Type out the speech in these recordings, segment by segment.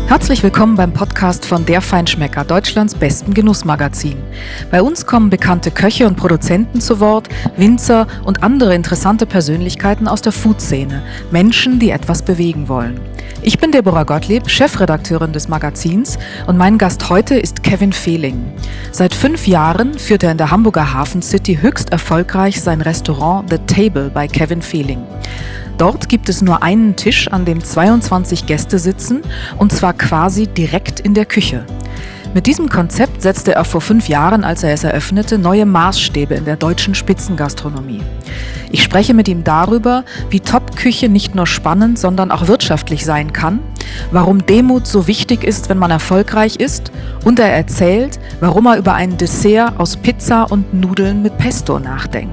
Herzlich willkommen beim Podcast von Der Feinschmecker, Deutschlands besten Genussmagazin. Bei uns kommen bekannte Köche und Produzenten zu Wort, Winzer und andere interessante Persönlichkeiten aus der Food-Szene, Menschen, die etwas bewegen wollen. Ich bin Deborah Gottlieb, Chefredakteurin des Magazins, und mein Gast heute ist Kevin Fehling. Seit 5 Jahren führt er in der Hamburger Hafen City höchst erfolgreich sein Restaurant The Table bei Kevin Fehling. Dort gibt es nur einen Tisch, an dem 22 Gäste sitzen, und zwar quasi direkt in der Küche. Mit diesem Konzept setzte er vor 5 Jahren, als er es eröffnete, neue Maßstäbe in der deutschen Spitzengastronomie. Ich spreche mit ihm darüber, wie Top-Küche nicht nur spannend, sondern auch wirtschaftlich sein kann, warum Demut so wichtig ist, wenn man erfolgreich ist, und er erzählt, warum er über ein Dessert aus Pizza und Nudeln mit Pesto nachdenkt.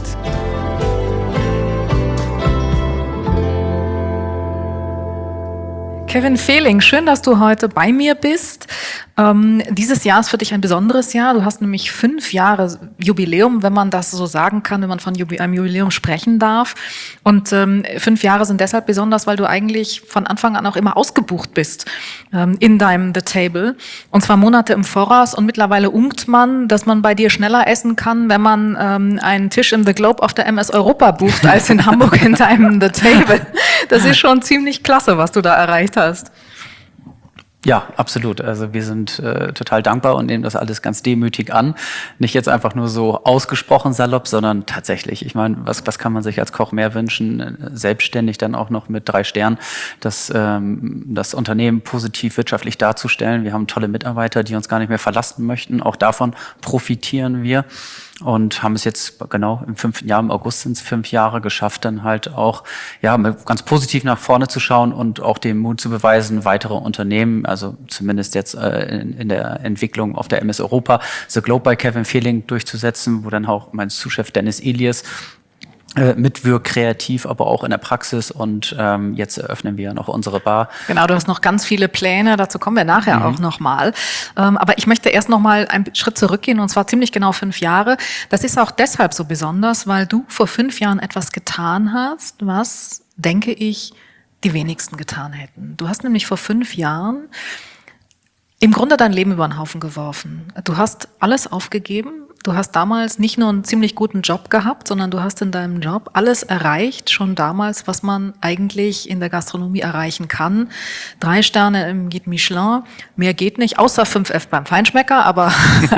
Kevin Fehling, schön, dass du heute bei mir bist. Dieses Jahr ist für dich ein besonderes Jahr. Du hast nämlich 5 Jahre Jubiläum, wenn man das so sagen kann, wenn man von einem Jubiläum sprechen darf. Und 5 Jahre sind deshalb besonders, weil du eigentlich von Anfang an auch immer ausgebucht bist in deinem The Table. Und zwar Monate im Voraus. Und mittlerweile unkt man, dass man bei dir schneller essen kann, wenn man einen Tisch im The Globe auf der MS Europa bucht, als in Hamburg in deinem The Table. Das ist schon ziemlich klasse, was du da erreicht hast. Ja, absolut. Also wir sind total dankbar und nehmen das alles ganz demütig an. Nicht jetzt einfach nur so ausgesprochen salopp, sondern tatsächlich. Ich meine, was kann man sich als Koch mehr wünschen? Selbstständig dann auch noch mit 3 Sternen, das Unternehmen positiv wirtschaftlich darzustellen. Wir haben tolle Mitarbeiter, die uns gar nicht mehr verlassen möchten. Auch davon profitieren wir. Und haben es jetzt genau im 5. Jahr, im August sind es 5 Jahre geschafft, dann halt auch ganz positiv nach vorne zu schauen und auch den Mut zu beweisen, weitere Unternehmen, also zumindest jetzt in der Entwicklung auf der MS Europa, The Globe bei Kevin Fehling durchzusetzen, wo dann auch mein Sous-Chef Dennis Elias mitwirkt, kreativ, aber auch in der Praxis, und jetzt eröffnen wir noch unsere Bar. Genau, du hast noch ganz viele Pläne, dazu kommen wir nachher auch nochmal. Aber ich möchte erst nochmal einen Schritt zurückgehen, und zwar ziemlich genau 5 Jahre. Das ist auch deshalb so besonders, weil du vor 5 Jahren etwas getan hast, was, denke ich, die wenigsten getan hätten. Du hast nämlich vor 5 Jahren im Grunde dein Leben über den Haufen geworfen. Du hast alles aufgegeben. Du hast damals nicht nur einen ziemlich guten Job gehabt, sondern du hast in deinem Job alles erreicht, schon damals, was man eigentlich in der Gastronomie erreichen kann. 3 Sterne im Guide Michelin, mehr geht nicht, außer 5F beim Feinschmecker, aber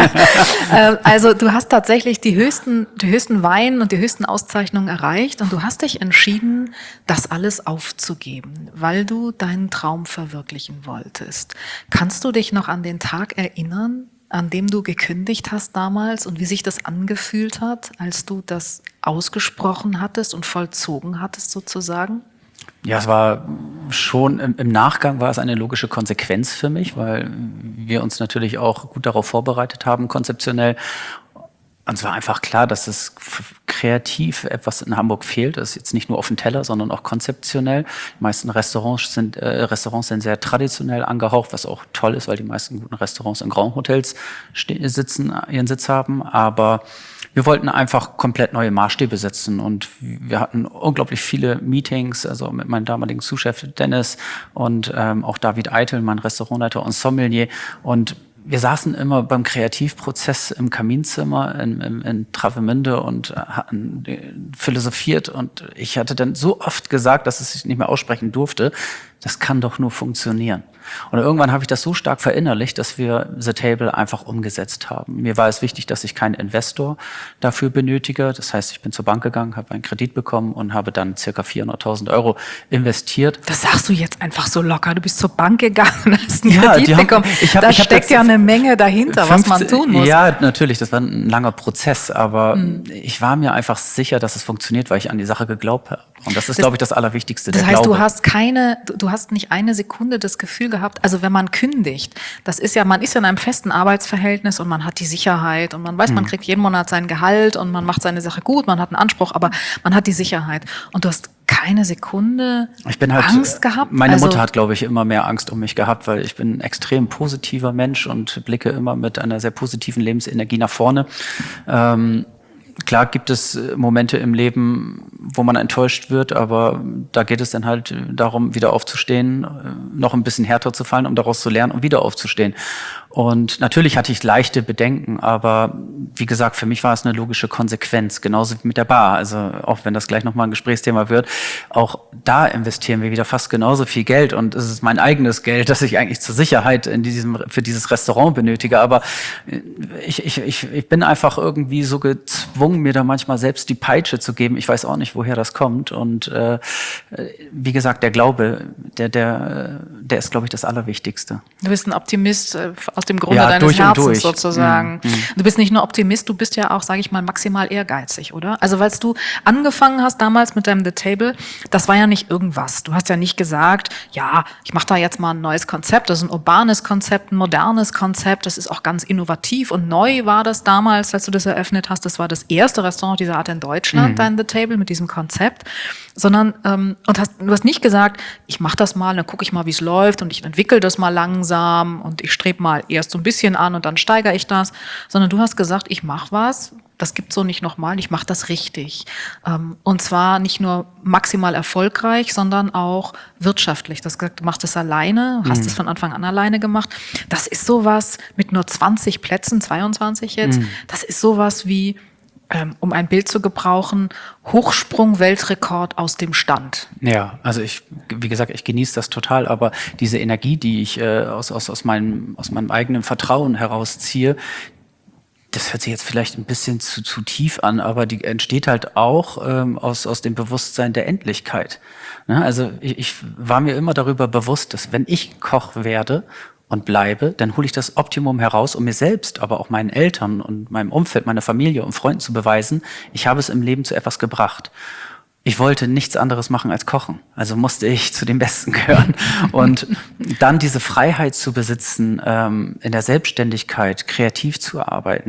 also du hast tatsächlich die höchsten Wein und die höchsten Auszeichnungen erreicht, und du hast dich entschieden, das alles aufzugeben, weil du deinen Traum verwirklichen wolltest. Kannst du dich noch an den Tag erinnern, an dem du gekündigt hast damals, und wie sich das angefühlt hat, als du das ausgesprochen hattest und vollzogen hattest sozusagen? Ja, es war schon, im Nachgang war es eine logische Konsequenz für mich, weil wir uns natürlich auch gut darauf vorbereitet haben, konzeptionell. Und es war einfach klar, dass es kreativ etwas in Hamburg fehlt. Das ist jetzt nicht nur auf dem Teller, sondern auch konzeptionell. Die meisten Restaurants sind sehr traditionell angehaucht, was auch toll ist, weil die meisten guten Restaurants in Grand Hotels ihren Sitz haben. Aber wir wollten einfach komplett neue Maßstäbe setzen, und wir hatten unglaublich viele Meetings, also mit meinem damaligen Sous-Chef Dennis und auch David Eitel, mein Restaurantleiter und Sommelier, und wir saßen immer beim Kreativprozess im Kaminzimmer in Travemünde und hatten philosophiert, und ich hatte dann so oft gesagt, dass ich nicht mehr aussprechen durfte, das kann doch nur funktionieren. Und irgendwann habe ich das so stark verinnerlicht, dass wir The Table einfach umgesetzt haben. Mir war es wichtig, dass ich keinen Investor dafür benötige. Das heißt, ich bin zur Bank gegangen, habe einen Kredit bekommen und habe dann ca. 400.000 Euro investiert. Das sagst du jetzt einfach so locker. Du bist zur Bank gegangen und hast einen Kredit bekommen. Da steckt ja eine Menge dahinter, was man tun muss. Ja, natürlich, das war ein langer Prozess, aber ich war mir einfach sicher, dass es funktioniert, weil ich an die Sache geglaubt habe. Und das ist, glaube ich, das Allerwichtigste, der Glaube. Das heißt, du hast nicht eine Sekunde das Gefühl gehabt, also wenn man kündigt, man ist ja in einem festen Arbeitsverhältnis und man hat die Sicherheit und man weiß, man kriegt jeden Monat sein Gehalt und man macht seine Sache gut, man hat einen Anspruch, aber man hat die Sicherheit. Und du hast keine Sekunde Angst gehabt? Meine Mutter hat, glaube ich, immer mehr Angst um mich gehabt, weil ich bin ein extrem positiver Mensch und blicke immer mit einer sehr positiven Lebensenergie nach vorne. klar gibt es Momente im Leben, wo man enttäuscht wird, aber da geht es dann halt darum, wieder aufzustehen, noch ein bisschen härter zu fallen, um daraus zu lernen und wieder aufzustehen. Und natürlich hatte ich leichte Bedenken, aber wie gesagt, für mich war es eine logische Konsequenz, genauso wie mit der Bar. Also auch wenn das gleich nochmal ein Gesprächsthema wird, auch da investieren wir wieder fast genauso viel Geld und es ist mein eigenes Geld, das ich eigentlich zur Sicherheit für dieses Restaurant benötige. Aber ich bin einfach irgendwie so gezwungen, mir da manchmal selbst die Peitsche zu geben. Ich weiß auch nicht, woher das kommt. Und wie gesagt, der Glaube, der ist, glaube ich, das Allerwichtigste. Du bist ein Optimist aus dem Grunde deines Herzens sozusagen. Du bist nicht nur Optimist, du bist ja auch, sage ich mal, maximal ehrgeizig, oder? Also weil du angefangen hast damals mit deinem The Table, das war ja nicht irgendwas. Du hast ja nicht gesagt, ja, ich mache da jetzt mal ein neues Konzept. Das ist ein urbanes Konzept, ein modernes Konzept. Das ist auch ganz innovativ und neu war das damals, als du das eröffnet hast. Das war das erste Restaurant dieser Art in Deutschland, dein The Table mit diesem Konzept. Sondern du hast nicht gesagt, ich mache das mal, dann gucke ich mal, wie es läuft und ich entwickle das mal langsam und ich strebe mal erst so ein bisschen an und dann steigere ich das, sondern du hast gesagt, ich mache was, das gibt's so nicht nochmal, ich mache das richtig. Und zwar nicht nur maximal erfolgreich, sondern auch wirtschaftlich. Du hast gesagt, du machst das alleine, hast es von Anfang an alleine gemacht. Das ist sowas mit nur 20 Plätzen, 22 jetzt, das ist sowas wie, um ein Bild zu gebrauchen, Hochsprung-Weltrekord aus dem Stand. Ja, also wie gesagt, ich genieße das total, aber diese Energie, die ich aus meinem eigenen Vertrauen herausziehe, das hört sich jetzt vielleicht ein bisschen zu tief an, aber die entsteht halt auch aus dem Bewusstsein der Endlichkeit. Ne? Also ich war mir immer darüber bewusst, dass wenn ich Koch werde und bleibe, dann hole ich das Optimum heraus, um mir selbst, aber auch meinen Eltern und meinem Umfeld, meiner Familie und Freunden zu beweisen, ich habe es im Leben zu etwas gebracht. Ich wollte nichts anderes machen als kochen, also musste ich zu den Besten gehören. Und dann diese Freiheit zu besitzen, in der Selbstständigkeit kreativ zu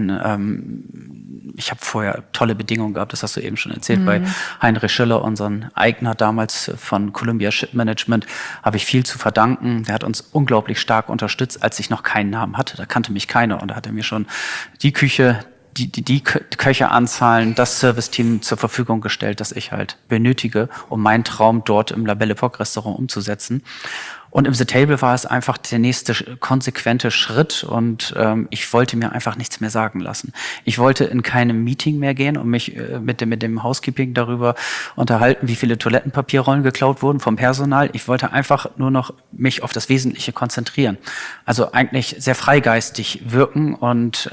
arbeiten. Ich habe vorher tolle Bedingungen gehabt, das hast du eben schon erzählt, bei Heinrich Schiller, unseren Eigner damals von Columbia Ship Management, habe ich viel zu verdanken. Der hat uns unglaublich stark unterstützt, als ich noch keinen Namen hatte. Da kannte mich keiner und da hat er mir schon die Küche, die Köcheranzahlen, das Serviceteam zur Verfügung gestellt, das ich halt benötige, um meinen Traum dort im La Belle Époque Restaurant umzusetzen. Und im The Table war es einfach der nächste konsequente Schritt und ich wollte mir einfach nichts mehr sagen lassen. Ich wollte in keinem Meeting mehr gehen und mich mit dem Housekeeping darüber unterhalten, wie viele Toilettenpapierrollen geklaut wurden vom Personal. Ich wollte einfach nur noch mich auf das Wesentliche konzentrieren. Also eigentlich sehr freigeistig wirken und zu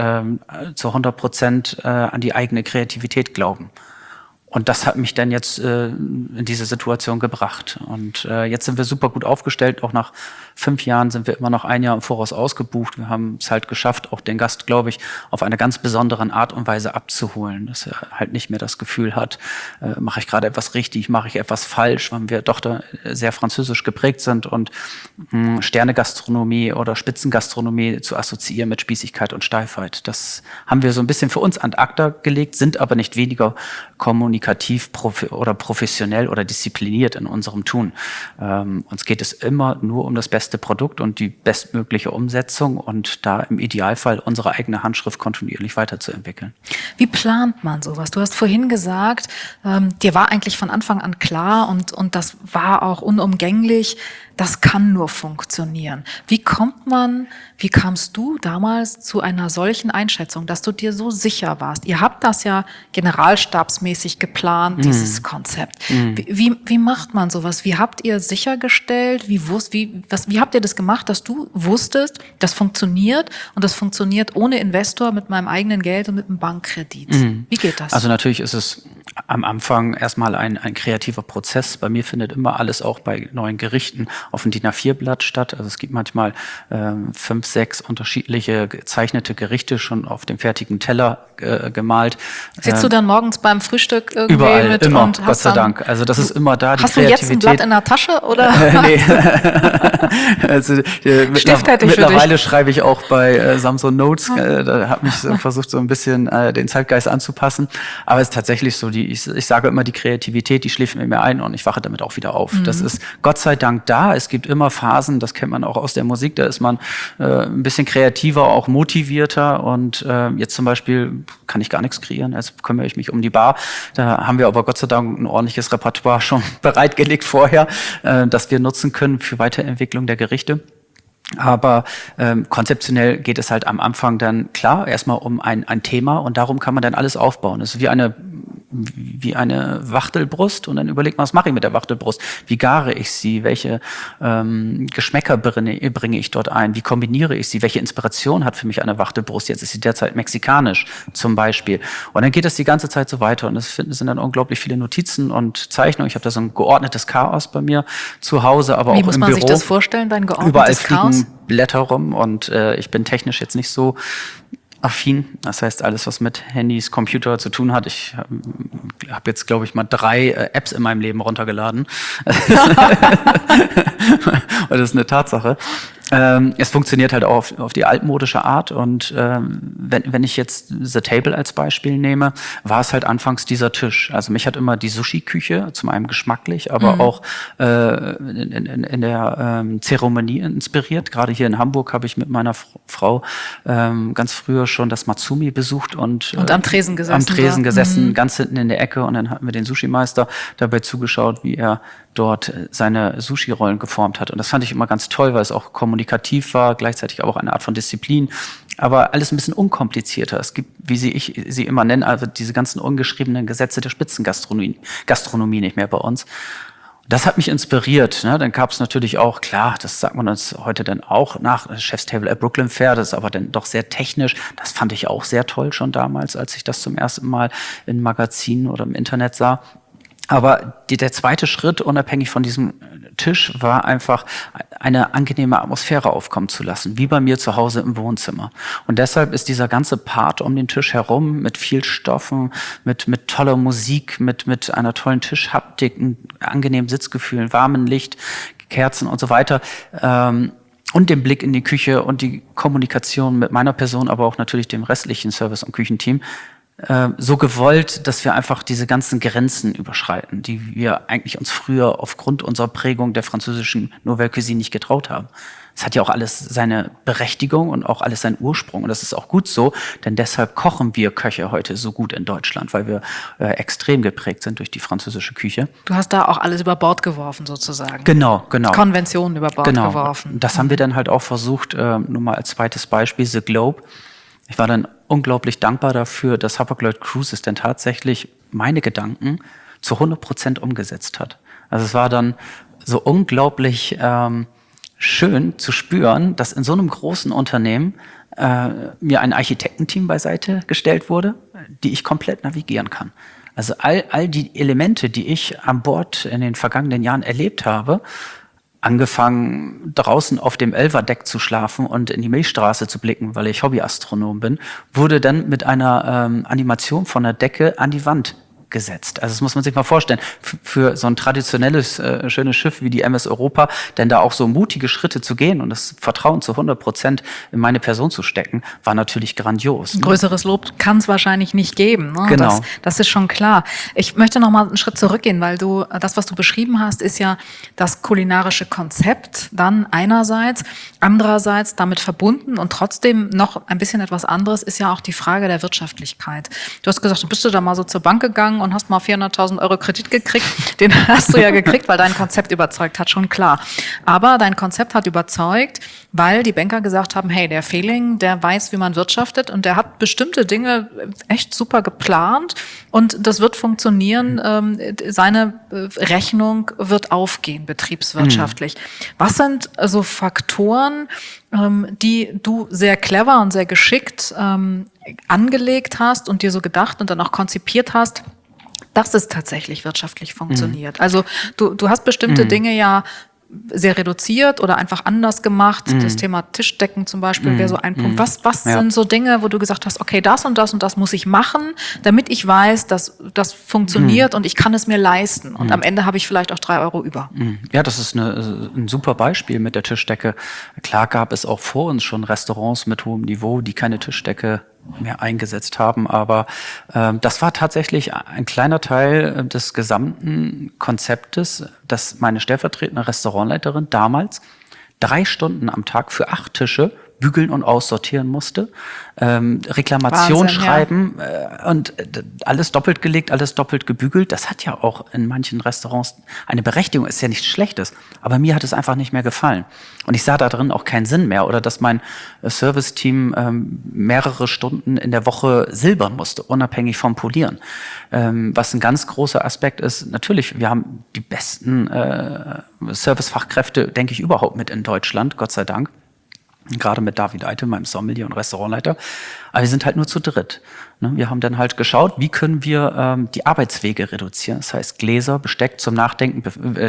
100% an die eigene Kreativität glauben. Und das hat mich dann jetzt in diese Situation gebracht. Und jetzt sind wir super gut aufgestellt. Auch nach 5 Jahren sind wir immer noch 1 Jahr im Voraus ausgebucht. Wir haben es halt geschafft, auch den Gast, glaube ich, auf eine ganz besondere Art und Weise abzuholen. Dass er halt nicht mehr das Gefühl hat, mache ich gerade etwas richtig, mache ich etwas falsch, weil wir doch da sehr französisch geprägt sind und Sternegastronomie oder Spitzengastronomie zu assoziieren mit Spießigkeit und Steifheit. Das haben wir so ein bisschen für uns ad acta gelegt, sind aber nicht weniger kommunikativ oder professionell oder diszipliniert in unserem Tun. Uns geht es immer nur um das beste Produkt und die bestmögliche Umsetzung und da im Idealfall unsere eigene Handschrift kontinuierlich weiterzuentwickeln. Wie plant man sowas? Du hast vorhin gesagt, dir war eigentlich von Anfang an klar und das war auch unumgänglich, das kann nur funktionieren. Wie kamst du damals zu einer solchen Einschätzung, dass du dir so sicher warst? Ihr habt das ja generalstabsmäßig geplant, dieses Konzept. Wie macht man sowas? Wie habt ihr sichergestellt, wie habt ihr das gemacht, dass du wusstest, das funktioniert und das funktioniert ohne Investor, mit meinem eigenen Geld und mit einem Bankkredit? Wie geht das? Also natürlich ist es am Anfang erstmal ein kreativer Prozess. Bei mir findet immer alles auch bei neuen Gerichten auf dem DIN A4-Blatt statt. Also es gibt manchmal 5, 6 unterschiedliche gezeichnete Gerichte schon auf dem fertigen Teller gemalt. Sitzt du dann morgens beim Frühstück irgendwie überall, mit immer, und Gott sei Dank. Also das ist immer da, die Hast du jetzt ein Blatt in der Tasche oder? Nee. Also, Stift hätte ich für dich. Mittlerweile schreibe ich auch bei Samsung Notes. Da habe ich so versucht, so ein bisschen den Zeitgeist anzupassen. Aber es ist tatsächlich so, ich sage immer, die Kreativität, die schläft mit mir ein und ich wache damit auch wieder auf. Das ist Gott sei Dank da. Es gibt immer Phasen, das kennt man auch aus der Musik, da ist man ein bisschen kreativer, auch motivierter und jetzt zum Beispiel kann ich gar nichts kreieren, jetzt kümmere ich mich um die Bar. Da haben wir aber Gott sei Dank ein ordentliches Repertoire schon bereitgelegt vorher, das wir nutzen können für Weiterentwicklung der Gerichte. Aber konzeptionell geht es halt am Anfang dann klar erstmal um ein Thema und darum kann man dann alles aufbauen. Es ist wie eine Wachtelbrust und dann überlegt man, was mache ich mit der Wachtelbrust? Wie gare ich sie? Welche Geschmäcker bringe ich dort ein? Wie kombiniere ich sie? Welche Inspiration hat für mich eine Wachtelbrust? Jetzt ist sie derzeit mexikanisch zum Beispiel. Und dann geht das die ganze Zeit so weiter und es sind dann unglaublich viele Notizen und Zeichnungen. Ich habe da so ein geordnetes Chaos bei mir zu Hause, aber auch im Büro. Wie muss man sich das vorstellen, dein geordnetes Überall Chaos? fliegen Blätter rum und ich bin technisch jetzt nicht so affin. Das heißt, alles, was mit Handys, Computer zu tun hat. Ich habe jetzt, glaube ich, mal 3 Apps in meinem Leben runtergeladen. Und das ist eine Tatsache. Es funktioniert halt auch auf die altmodische Art und wenn ich jetzt The Table als Beispiel nehme, war es halt anfangs dieser Tisch. Also mich hat immer die Sushi-Küche, zum einen geschmacklich, aber auch in der Zeremonie inspiriert. Gerade hier in Hamburg habe ich mit meiner Frau ganz früher schon das Matsumi besucht und am Tresen gesessen. Ganz hinten in der Ecke und dann hatten wir den Sushi-Meister dabei zugeschaut, wie er dort seine Sushi-Rollen geformt hat. Und das fand ich immer ganz toll, weil es auch kommunikativ war, gleichzeitig aber auch eine Art von Disziplin. Aber alles ein bisschen unkomplizierter. Es gibt, wie ich sie immer nenne, also diese ganzen ungeschriebenen Gesetze der Gastronomie nicht mehr bei uns. Das hat mich inspiriert. Ne? Dann gab es natürlich auch, klar, das sagt man uns heute dann auch nach Chef's Table at Brooklyn Fair, das ist aber dann doch sehr technisch. Das fand ich auch sehr toll schon damals, als ich das zum ersten Mal in Magazinen oder im Internet sah. Aber der zweite Schritt, unabhängig von diesem Tisch, war einfach eine angenehme Atmosphäre aufkommen zu lassen, wie bei mir zu Hause im Wohnzimmer. Und deshalb ist dieser ganze Part um den Tisch herum mit viel Stoffen, mit toller Musik, mit einer tollen Tischhaptik, angenehmen Sitzgefühlen, warmem Licht, Kerzen und so weiter, und dem Blick in die Küche und die Kommunikation mit meiner Person, aber auch natürlich dem restlichen Service- und Küchenteam, so gewollt, dass wir einfach diese ganzen Grenzen überschreiten, die wir eigentlich uns früher aufgrund unserer Prägung der französischen Nouvelle Cuisine nicht getraut haben. Es hat ja auch alles seine Berechtigung und auch alles seinen Ursprung und das ist auch gut so, denn deshalb kochen wir Köche heute so gut in Deutschland, weil wir extrem geprägt sind durch die französische Küche. Du hast da auch alles über Bord geworfen sozusagen. Genau. Konventionen über Bord geworfen. Das haben wir dann halt auch versucht, nur mal als zweites Beispiel, The Globe. Ich war dann unglaublich dankbar dafür, dass Hapag-Lloyd Cruises denn tatsächlich meine Gedanken zu 100% umgesetzt hat. Also es war dann so unglaublich schön zu spüren, dass in so einem großen Unternehmen mir ein Architektenteam beiseite gestellt wurde, die ich komplett navigieren kann. Also all die Elemente, die ich an Bord in den vergangenen Jahren erlebt habe, angefangen draußen auf dem Elverdeck zu schlafen und in die Milchstraße zu blicken, weil ich Hobbyastronom bin, wurde dann mit einer Animation von der Decke an die Wand gesetzt. Also das muss man sich mal vorstellen. Für so ein traditionelles, schönes Schiff wie die MS Europa, denn da auch so mutige Schritte zu gehen und das Vertrauen zu 100% in meine Person zu stecken, war natürlich grandios. Ein größeres Lob kann es wahrscheinlich nicht geben. Ne? Genau. Das ist schon klar. Ich möchte noch mal einen Schritt zurückgehen, weil das, was du beschrieben hast, ist ja das kulinarische Konzept dann einerseits, andererseits damit verbunden und trotzdem noch ein bisschen etwas anderes ist ja auch die Frage der Wirtschaftlichkeit. Du hast gesagt, bist du da mal so zur Bank gegangen und hast mal 400.000 € Kredit gekriegt. Den hast du ja gekriegt, weil dein Konzept überzeugt hat, schon klar. Aber dein Konzept hat überzeugt, weil die Banker gesagt haben, hey, der Fehling, der weiß, wie man wirtschaftet und der hat bestimmte Dinge echt super geplant und das wird funktionieren. Seine Rechnung wird aufgehen, betriebswirtschaftlich. Was sind so Faktoren, die du sehr clever und sehr geschickt angelegt hast und dir so gedacht und dann auch konzipiert hast, dass es tatsächlich wirtschaftlich funktioniert? Also du hast bestimmte Dinge ja sehr reduziert oder einfach anders gemacht. Das Thema Tischdecken zum Beispiel wäre so ein Punkt. Was sind so Dinge, wo du gesagt hast, okay, das und das und das muss ich machen, damit ich weiß, dass das funktioniert und ich kann es mir leisten. Und am Ende habe ich vielleicht auch 3 € über. Ja, das ist ein super Beispiel mit der Tischdecke. Klar gab es auch vor uns schon Restaurants mit hohem Niveau, die keine Tischdecke mehr eingesetzt haben. Aber das war tatsächlich ein kleiner Teil des gesamten Konzeptes, dass meine stellvertretende Restaurantleiterin damals 3 Stunden am Tag für 8 Tische bügeln und aussortieren musste, Reklamation Wahnsinn, schreiben und alles doppelt gelegt, alles doppelt gebügelt. Das hat ja auch in manchen Restaurants eine Berechtigung, ist ja nichts Schlechtes. Aber mir hat es einfach nicht mehr gefallen. Und ich sah da drin auch keinen Sinn mehr. Oder dass mein Serviceteam mehrere Stunden in der Woche silbern musste, unabhängig vom Polieren. Was ein ganz großer Aspekt ist, natürlich, wir haben die besten Servicefachkräfte, denke ich, überhaupt mit in Deutschland, Gott sei Dank. Gerade mit David Eite, meinem Sommelier und Restaurantleiter. Aber wir sind halt nur zu dritt. Wir haben dann halt geschaut, wie können wir die Arbeitswege reduzieren. Das heißt, Gläser, Besteck zum Nachdenken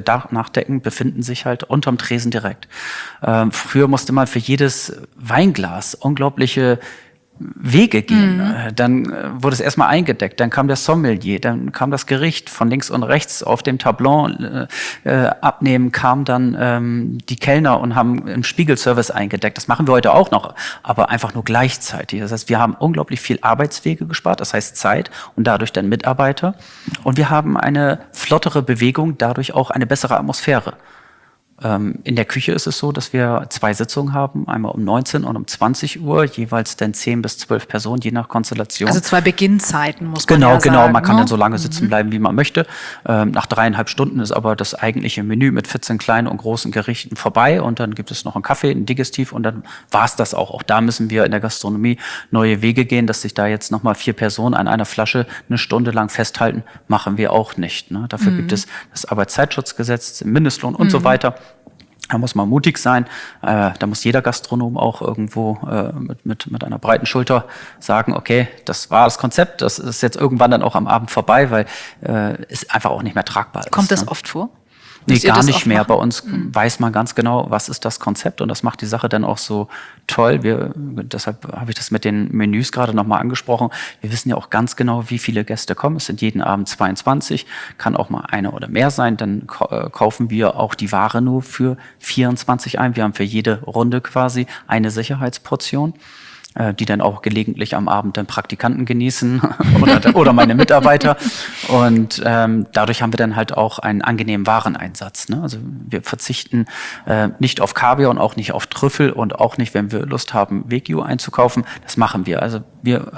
befinden sich halt unterm Tresen direkt. Früher musste man für jedes Weinglas unglaubliche Wege gehen. Dann wurde es erstmal eingedeckt, dann kam der Sommelier, dann kam das Gericht von links und rechts auf dem Tableau abnehmen, kamen dann die Kellner und haben im Spiegelservice eingedeckt. Das machen wir heute auch noch, aber einfach nur gleichzeitig. Das heißt, wir haben unglaublich viel Arbeitswege gespart, das heißt Zeit und dadurch dann Mitarbeiter. Und wir haben eine flottere Bewegung, dadurch auch eine bessere Atmosphäre. In der Küche ist es so, dass wir 2 Sitzungen haben, einmal um 19 und um 20 Uhr, jeweils dann 10 bis 12 Personen, je nach Konstellation. Also 2 Beginnzeiten, muss man Genau, sagen. genau. Man kann ne? dann so lange sitzen bleiben, wie man möchte. Nach 3,5 Stunden ist aber das eigentliche Menü mit 14 kleinen und großen Gerichten vorbei und dann gibt es noch einen Kaffee, ein Digestiv und dann war's das auch. Auch da müssen wir in der Gastronomie neue Wege gehen, dass sich da jetzt nochmal 4 Personen an einer Flasche eine Stunde lang festhalten, machen wir auch nicht. Ne? Dafür gibt es das Arbeitszeitschutzgesetz, den Mindestlohn und so weiter. Da muss man mutig sein. Da muss jeder Gastronom auch irgendwo mit einer breiten Schulter sagen, okay, das war das Konzept, das ist jetzt irgendwann dann auch am Abend vorbei, weil es einfach auch nicht mehr tragbar ist. Kommt das oft vor? Nee, gar nicht mehr. Bei uns weiß man ganz genau, was ist das Konzept und das macht die Sache dann auch so toll. Deshalb habe ich das mit den Menüs gerade nochmal angesprochen. Wir wissen ja auch ganz genau, wie viele Gäste kommen. Es sind jeden Abend 22, kann auch mal eine oder mehr sein. Dann kaufen wir auch die Ware nur für 24 ein. Wir haben für jede Runde quasi eine Sicherheitsportion, die dann auch gelegentlich am Abend dann Praktikanten genießen oder meine Mitarbeiter. Und dadurch haben wir dann halt auch einen angenehmen Wareneinsatz. Ne? Also wir verzichten nicht auf Kaviar und auch nicht auf Trüffel und auch nicht, wenn wir Lust haben, Wagyu einzukaufen. Das machen wir. Also wir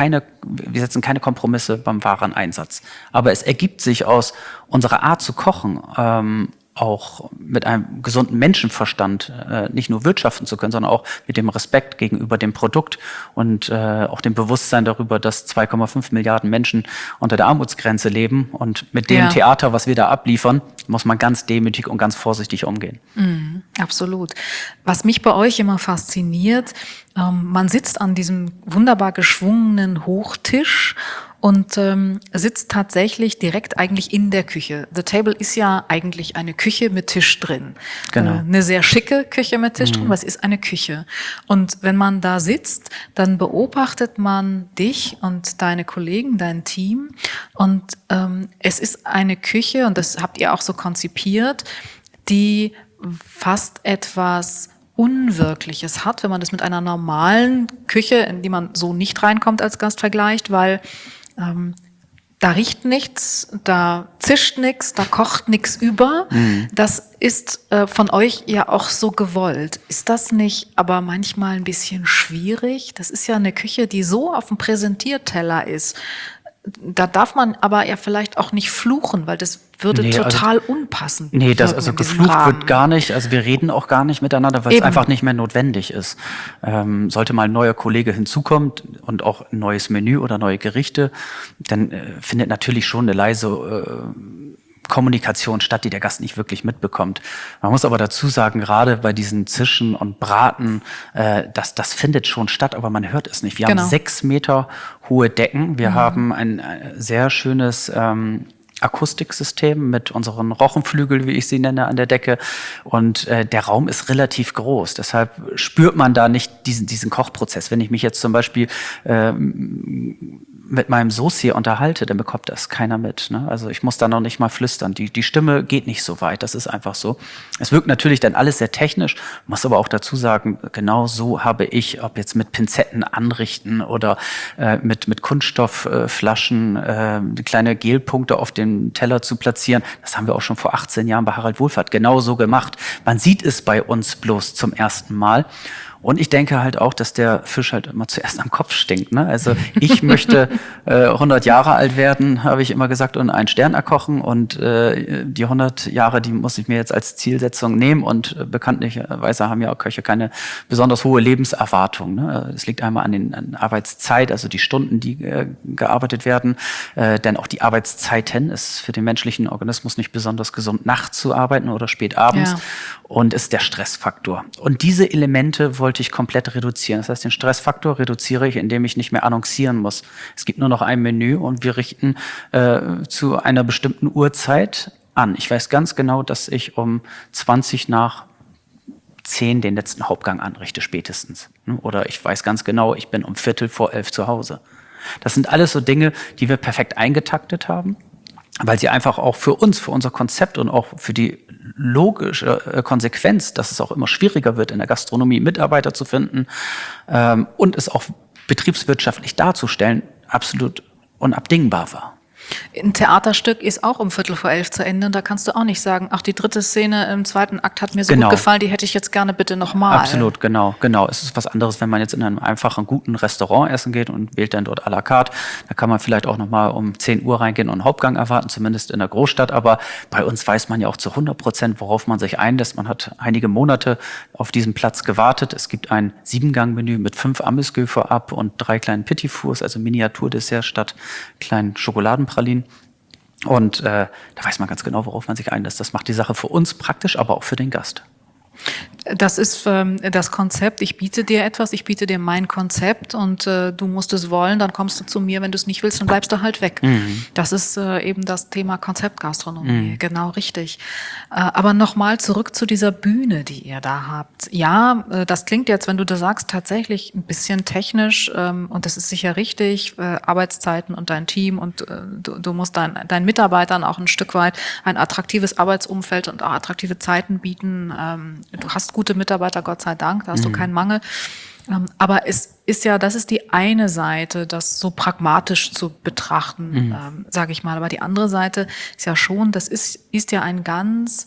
setzen keine Kompromisse beim Wareneinsatz. Aber es ergibt sich aus unserer Art zu kochen, auch mit einem gesunden Menschenverstand nicht nur wirtschaften zu können, sondern auch mit dem Respekt gegenüber dem Produkt und auch dem Bewusstsein darüber, dass 2,5 Milliarden Menschen unter der Armutsgrenze leben. Und mit dem Theater, was wir da abliefern, muss man ganz demütig und ganz vorsichtig umgehen. Absolut. Was mich bei euch immer fasziniert, man sitzt an diesem wunderbar geschwungenen Hochtisch und sitzt tatsächlich direkt eigentlich in der Küche. The Table ist ja eigentlich eine Küche mit Tisch drin. Genau. Eine sehr schicke Küche mit Tisch drin, aber es ist eine Küche. Und wenn man da sitzt, dann beobachtet man dich und deine Kollegen, dein Team. Und es ist eine Küche, und das habt ihr auch so konzipiert, die fast etwas Unwirkliches hat, wenn man das mit einer normalen Küche, in die man so nicht reinkommt als Gast, vergleicht, weil da riecht nichts, da zischt nichts, da kocht nichts über. Das ist von euch ja auch so gewollt. Ist das nicht aber manchmal ein bisschen schwierig? Das ist ja eine Küche, die so auf dem Präsentierteller ist. Da darf man aber ja vielleicht auch nicht fluchen, weil das würde total unpassend Nee, wirken also in diesem geflucht Rahmen. wird gar nicht. Also wir reden auch gar nicht miteinander, weil es einfach nicht mehr notwendig ist. Sollte mal ein neuer Kollege hinzukommt und auch ein neues Menü oder neue Gerichte, dann findet natürlich schon eine leise Kommunikation statt, die der Gast nicht wirklich mitbekommt. Man muss aber dazu sagen, gerade bei diesen Zischen und Braten, das findet schon statt, aber man hört es nicht. Wir haben 6 Meter hohe Decken. Wir haben ein sehr schönes Akustiksystem mit unseren Rochenflügeln, wie ich sie nenne, an der Decke. Und der Raum ist relativ groß. Deshalb spürt man da nicht diesen Kochprozess. Wenn ich mich jetzt zum Beispiel mit meinem Saucier unterhalte, dann bekommt das keiner mit. Ne? Also ich muss da noch nicht mal flüstern. Die Stimme geht nicht so weit. Das ist einfach so. Es wirkt natürlich dann alles sehr technisch, muss aber auch dazu sagen, genau so habe ich, ob jetzt mit Pinzetten anrichten oder mit Kunststoffflaschen, kleine Gelpunkte auf den Teller zu platzieren. Das haben wir auch schon vor 18 Jahren bei Harald Wohlfahrt genau so gemacht. Man sieht es bei uns bloß zum ersten Mal. Und ich denke halt auch, dass der Fisch halt immer zuerst am Kopf stinkt. Ne? Also ich möchte 100 Jahre alt werden, habe ich immer gesagt, und einen Stern erkochen. Und die 100 Jahre, die muss ich mir jetzt als Zielsetzung nehmen. Und bekanntlicherweise haben ja auch Köche keine besonders hohe Lebenserwartung. Ne? Es liegt einmal an Arbeitszeit, also die Stunden, die gearbeitet werden. Denn auch die Arbeitszeiten ist für den menschlichen Organismus nicht besonders gesund, nachts zu arbeiten oder spät abends. Ja. Und ist der Stressfaktor. Und diese Elemente wollte ich komplett reduzieren. Das heißt, den Stressfaktor reduziere ich, indem ich nicht mehr annoncieren muss. Es gibt nur noch ein Menü und wir richten zu einer bestimmten Uhrzeit an. Ich weiß ganz genau, dass ich um 20 nach 10 den letzten Hauptgang anrichte, spätestens. Oder ich weiß ganz genau, ich bin um 11:15 zu Hause. Das sind alles so Dinge, die wir perfekt eingetaktet haben, weil sie einfach auch für uns, für unser Konzept und auch für die logische Konsequenz, dass es auch immer schwieriger wird, in der Gastronomie Mitarbeiter zu finden und es auch betriebswirtschaftlich darzustellen, absolut unabdingbar war. Ein Theaterstück ist auch um 11:15 zu Ende und da kannst du auch nicht sagen, ach, die dritte Szene im zweiten Akt hat mir so gut gefallen, die hätte ich jetzt gerne bitte nochmal. Absolut, genau. Es ist was anderes, wenn man jetzt in einem einfachen, guten Restaurant essen geht und wählt dann dort à la carte. Da kann man vielleicht auch nochmal um 10 Uhr reingehen und einen Hauptgang erwarten, zumindest in der Großstadt. Aber bei uns weiß man ja auch zu 100%, worauf man sich einlässt. Man hat einige Monate auf diesen Platz gewartet. Es gibt ein 7-Gang-Menü mit 5 Amüsgö vorab und 3 kleinen Petit Fours, also Miniaturdessert statt kleinen Schokoladenpralinen. Und da weiß man ganz genau, worauf man sich einlässt. Das macht die Sache für uns praktisch, aber auch für den Gast. Das ist das Konzept. Ich biete dir etwas, ich biete dir mein Konzept und du musst es wollen, dann kommst du zu mir. Wenn du es nicht willst, dann bleibst du halt weg. Mhm. Das ist eben das Thema Konzeptgastronomie. Mhm. Genau, richtig. Aber nochmal zurück zu dieser Bühne, die ihr da habt. Ja, das klingt jetzt, wenn du das sagst, tatsächlich ein bisschen technisch und das ist sicher richtig. Arbeitszeiten und dein Team und du musst deinen Mitarbeitern auch ein Stück weit ein attraktives Arbeitsumfeld und auch attraktive Zeiten bieten. Du hast gute Mitarbeiter, Gott sei Dank, da hast du keinen Mangel. Aber es ist ja, das ist die eine Seite, das so pragmatisch zu betrachten, sage ich mal. Aber die andere Seite ist ja schon, das ist ja ein ganz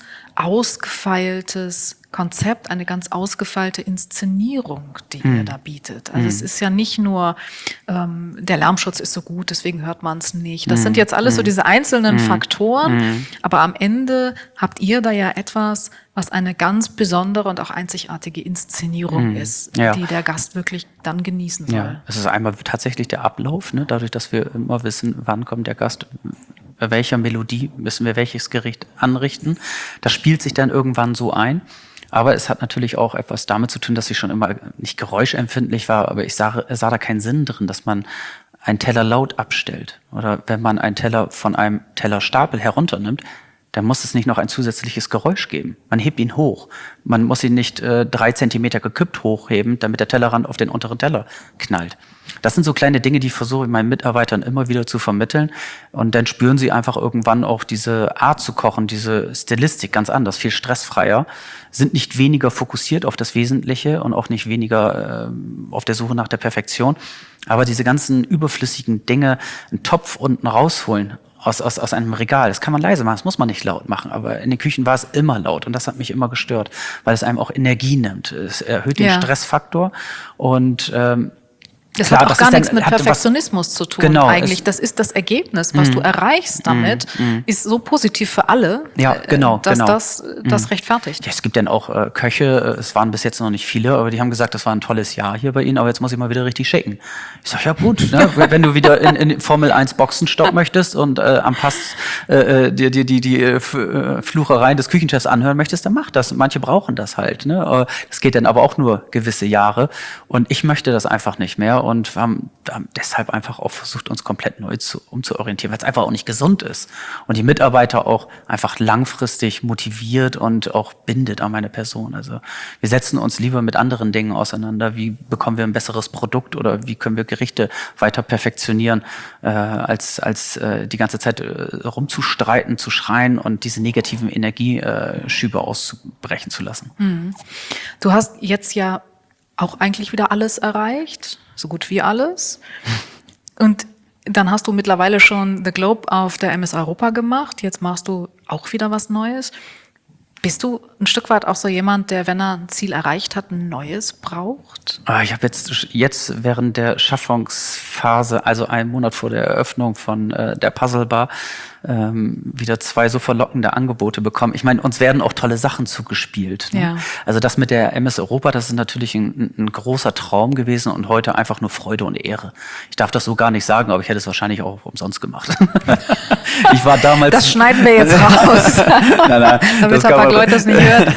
ausgefeiltes Konzept, eine ganz ausgefeilte Inszenierung, die ihr da bietet. Also es ist ja nicht nur, der Lärmschutz ist so gut, deswegen hört man es nicht. Das sind jetzt alles so diese einzelnen Faktoren, aber am Ende habt ihr da ja etwas, was eine ganz besondere und auch einzigartige Inszenierung ist, die der Gast wirklich dann genießen soll. Ja, es ist einmal tatsächlich der Ablauf, ne? Dadurch, dass wir immer wissen, wann kommt der Gast, bei welcher Melodie müssen wir welches Gericht anrichten. Das spielt sich dann irgendwann so ein. Aber es hat natürlich auch etwas damit zu tun, dass ich schon immer nicht geräuschempfindlich war, aber ich sah da keinen Sinn drin, dass man einen Teller laut abstellt. Oder wenn man einen Teller von einem Tellerstapel herunternimmt, dann muss es nicht noch ein zusätzliches Geräusch geben. Man hebt ihn hoch. Man muss ihn nicht 3 Zentimeter gekippt hochheben, damit der Tellerrand auf den unteren Teller knallt. Das sind so kleine Dinge, die versuche ich meinen Mitarbeitern immer wieder zu vermitteln. Und dann spüren sie einfach irgendwann auch diese Art zu kochen, diese Stilistik ganz anders, viel stressfreier, sind nicht weniger fokussiert auf das Wesentliche und auch nicht weniger auf der Suche nach der Perfektion. Aber diese ganzen überflüssigen Dinge, einen Topf unten rausholen, aus einem Regal. Das kann man leise machen, das muss man nicht laut machen, aber in den Küchen war es immer laut und das hat mich immer gestört, weil es einem auch Energie nimmt. Es erhöht den Stressfaktor und das hat auch gar nichts mit Perfektionismus zu tun. Genau, eigentlich. Das ist das Ergebnis, was du erreichst damit, ist so positiv für alle, dass das rechtfertigt. Ja, es gibt dann auch Köche, es waren bis jetzt noch nicht viele, aber die haben gesagt, das war ein tolles Jahr hier bei Ihnen, aber jetzt muss ich mal wieder richtig shaken. Ich sag, ja gut, ne? Wenn du wieder in Formel 1 Boxenstopp möchtest und am Pass die Fluchereien des Küchenchefs anhören möchtest, dann mach das. Manche brauchen das halt. Ne? Das geht dann aber auch nur gewisse Jahre und ich möchte das einfach nicht mehr. und haben deshalb einfach auch versucht, uns komplett neu umzuorientieren, weil es einfach auch nicht gesund ist. Und die Mitarbeiter auch einfach langfristig motiviert und auch bindet an meine Person. Also wir setzen uns lieber mit anderen Dingen auseinander. Wie bekommen wir ein besseres Produkt oder wie können wir Gerichte weiter perfektionieren, als die ganze Zeit rumzustreiten, zu schreien und diese negativen Energieschübe auszubrechen zu lassen. Du hast jetzt ja auch eigentlich wieder alles erreicht, so gut wie alles. Und dann hast du mittlerweile schon The Globe auf der MS Europa gemacht. Jetzt machst du auch wieder was Neues. Bist du ein Stück weit auch so jemand, der, wenn er ein Ziel erreicht hat, ein neues braucht? Ich habe jetzt während der Schaffungsphase, also einen Monat vor der Eröffnung von der Puzzle Bar, wieder 2 so verlockende Angebote bekommen. Ich meine, uns werden auch tolle Sachen zugespielt. Ne? Ja. Also das mit der MS Europa, das ist natürlich ein großer Traum gewesen und heute einfach nur Freude und Ehre. Ich darf das so gar nicht sagen, aber ich hätte es wahrscheinlich auch umsonst gemacht. Ich war damals... Das schneiden wir jetzt raus. Nein, damit ein paar Leute das nicht hören.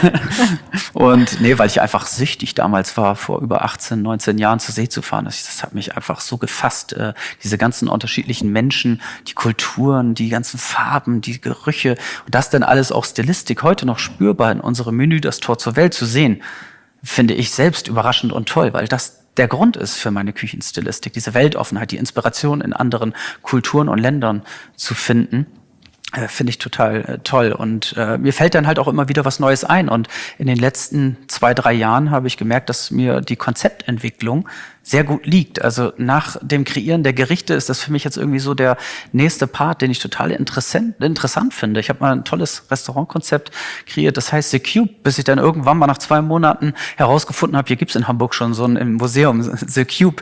Und nee, weil ich einfach süchtig damals war, vor über 18, 19 Jahren zur See zu fahren. Das hat mich einfach so gefasst. Diese ganzen unterschiedlichen Menschen, die Kulturen, die ganzen Farben, die Gerüche und das dann alles auch Stilistik heute noch spürbar in unserem Menü, das Tor zur Welt zu sehen, finde ich selbst überraschend und toll, weil das der Grund ist für meine Küchenstilistik, diese Weltoffenheit, die Inspiration in anderen Kulturen und Ländern zu finden. Finde ich total toll und mir fällt dann halt auch immer wieder was Neues ein und in den letzten 2, 3 Jahren habe ich gemerkt, dass mir die Konzeptentwicklung sehr gut liegt. Also nach dem Kreieren der Gerichte ist das für mich jetzt irgendwie so der nächste Part, den ich total interessant finde. Ich habe mal ein tolles Restaurantkonzept kreiert, das heißt The Cube, bis ich dann irgendwann mal nach 2 Monaten herausgefunden habe, hier gibt's in Hamburg schon so ein im Museum, The Cube.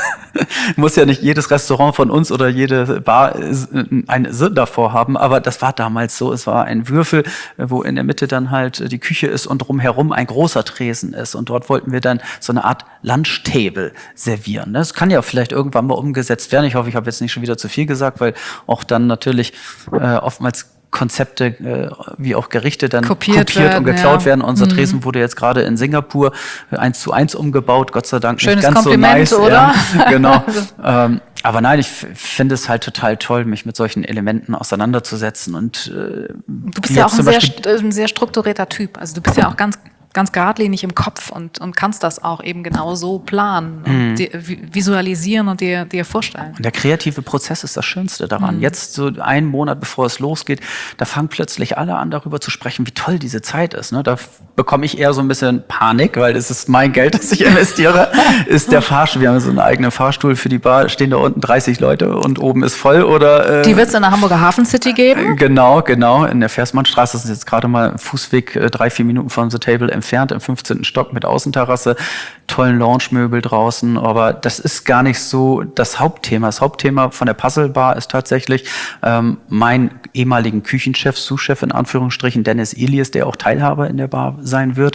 Muss ja nicht jedes Restaurant von uns oder jede Bar ein S davor haben, aber das war damals so. Es war ein Würfel, wo in der Mitte dann halt die Küche ist und drumherum ein großer Tresen ist. Und dort wollten wir dann so eine Art Lunchtable servieren. Das kann ja vielleicht irgendwann mal umgesetzt werden. Ich hoffe, ich habe jetzt nicht schon wieder zu viel gesagt, weil auch dann natürlich oftmals Konzepte wie auch Gerichte dann kopiert und geklaut werden. Unser Tresen wurde jetzt gerade in Singapur 1:1 umgebaut, Gott sei Dank schönes nicht ganz Kompliment, so nice. Oder? Ja, genau. Aber nein, ich finde es halt total toll, mich mit solchen Elementen auseinanderzusetzen. Und du bist ja auch ein sehr strukturierter Typ. Also du bist ja auch ganz geradlinig im Kopf und kannst das auch eben genau so planen und visualisieren und dir vorstellen. Und der kreative Prozess ist das Schönste daran. Jetzt so einen Monat bevor es losgeht, da fangen plötzlich alle an, darüber zu sprechen, wie toll diese Zeit ist. Ne? Da bekomme ich eher so ein bisschen Panik, weil das ist mein Geld, das ich investiere, ist der Fahrstuhl. Wir haben so einen eigenen Fahrstuhl für die Bar, stehen da unten 30 Leute und oben ist voll. Oder die wird es in der Hamburger Hafen City geben? Genau. In der Versmannstraße, das ist jetzt gerade mal Fußweg 3-4 Minuten von The Table entfernt, im 15. Stock mit Außenterrasse, tollen Lounge-Möbel draußen, aber das ist gar nicht so das Hauptthema. Das Hauptthema von der Puzzle Bar ist tatsächlich mein ehemaligen Küchenchef, Sous-Chef in Anführungsstrichen, Dennis Elias, der auch Teilhaber in der Bar sein wird,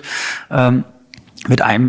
mit einem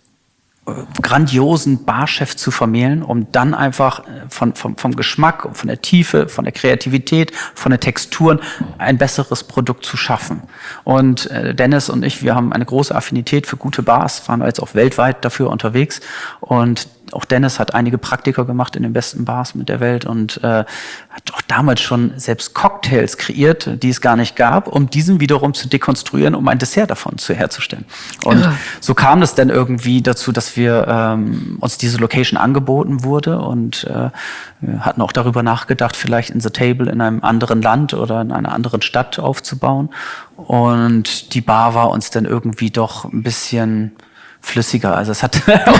grandiosen Barchef zu vermählen, um dann einfach vom Geschmack, von der Tiefe, von der Kreativität, von den Texturen ein besseres Produkt zu schaffen. Und Dennis und ich, wir haben eine große Affinität für gute Bars, waren jetzt auch weltweit dafür unterwegs und auch Dennis hat einige Praktika gemacht in den besten Bars mit der Welt und hat auch damals schon selbst Cocktails kreiert, die es gar nicht gab, um diesen wiederum zu dekonstruieren, um ein Dessert davon herzustellen. Und so kam es dann irgendwie dazu, dass wir uns diese Location angeboten wurde und wir hatten auch darüber nachgedacht, vielleicht in The Table in einem anderen Land oder in einer anderen Stadt aufzubauen. Und die Bar war uns dann irgendwie doch ein bisschen flüssiger. Also es hat